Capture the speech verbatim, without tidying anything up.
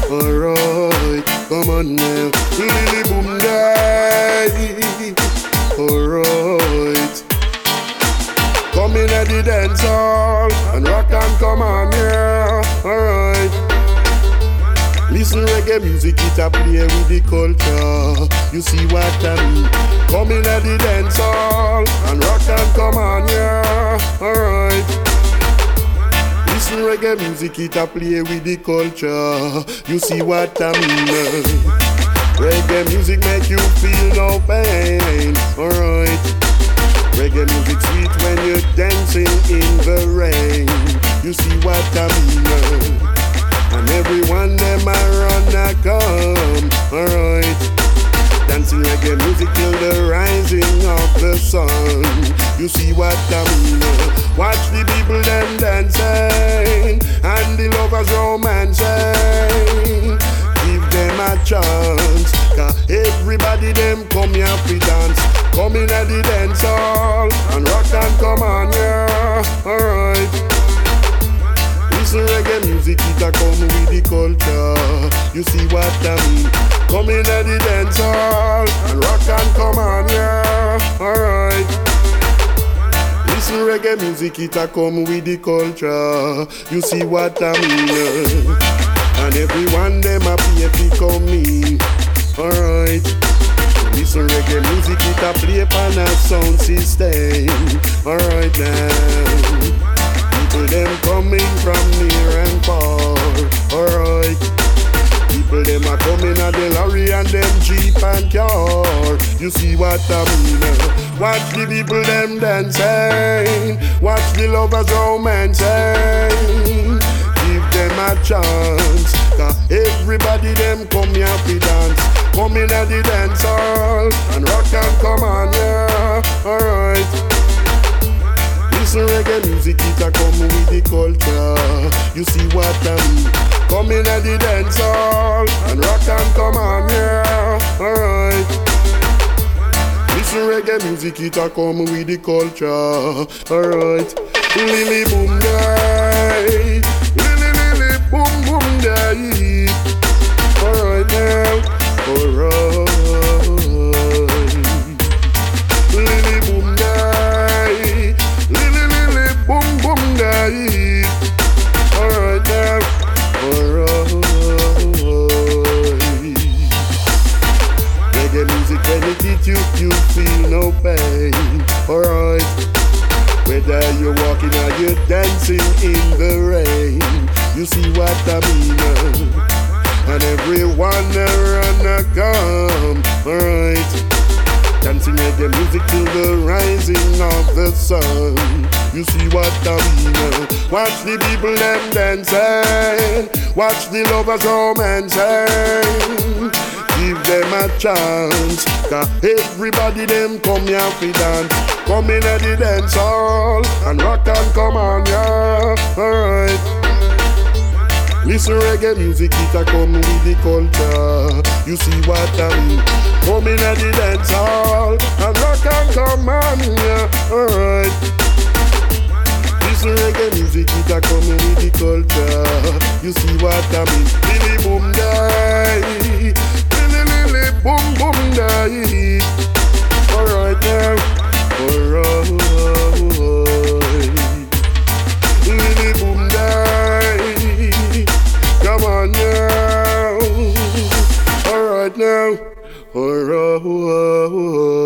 Alright, come on now. Lily boom die. Alright. Come in at the dance hall and rock and come on, yeah. Alright. Listen reggae music, it a play with the culture. You see what I mean? Come in at the dance hall and rock and come on, yeah. Alright. Listen reggae music, it a play with the culture. You see what I mean? Reggae music make you feel no pain. Alright. Reggae music sweet when you're dancing in the rain. You see what I mean? And everyone them a run a come. Alright. Dancing reggae music till the rising of the sun. You see what I mean? Watch the people them dancing and the lovers romancing. Give them a chance, cause everybody them come here to dance. Come in at the dance hall and rock and come on, yeah. Alright. Listen reggae music, it a come with the culture. You see what I mean? Come in at the dance hall and rock and come on, yeah. Alright. Listen reggae music, it a come with the culture. You see what I mean? And everyone them a pay fi come in. Alright. Listen reggae music, it a play upon a sound system. Alright now. People them coming from near and far. Alright. People them a coming at the lorry and them jeep and car. You see what I mean? Watch the people them dancing. Watch the lovers romancing. Give them a chance, cause everybody them come here to dance. Come in at the dance hall and rock and come on, yeah. Alright. Listen reggae music, it a come with the culture. You see what I mean? Come in at the dance hall and rock and come on, yeah. Alright. Listen reggae music, it a come with the culture. Alright. Lily boom die. Lily lily boom boom die. Alright now. Alright. Lily boom die. Lily lily boom boom die. Alright now. Alright. Reggae music when it hit you, you feel no pain. Alright. Whether you're walking or you're dancing in the rain. You see what I mean? And everyone around a come. Alright. Dancing reggae music till the rising of the sun. You see what I mean? Watch the people them dancing. Watch the lovers romancing. Give them a chance, cause everybody them come here to dance. Come in at the dance hall and rock and come on, yeah. Alright. Listen reggae music, it a come with the culture. You see what I mean? Come in at the dance hall and rock and come on, yeah. Alright. Listen reggae music, it a come with the culture. You see what I mean? Lily boom die. Lily lily boom boom die. Alright now. Alright. Lily boom die. Come on now. Alright now. Alright.